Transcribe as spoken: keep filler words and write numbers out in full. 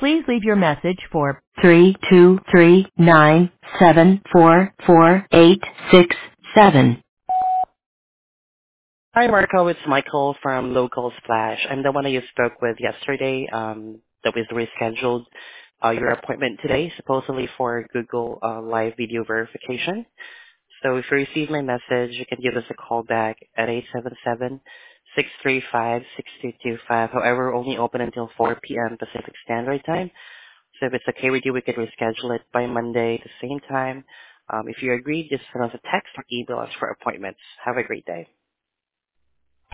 Please leave your message for three two three nine seven four four eight six seven. Hi, Marco. It's Michael from Local Splash. I'm the one that you spoke with yesterday. Um, that was rescheduled uh, your appointment today, supposedly for Google uh, Live Video Verification. So if you receive my message, you can give us a call back at eight seven seven, six three five, six two two five. However, we're only open until four p.m. Pacific Standard Time. So if it's okay with you, we can reschedule it by Monday at the same time. Um, if you agree, just send us a text or email us for appointments. Have a great day.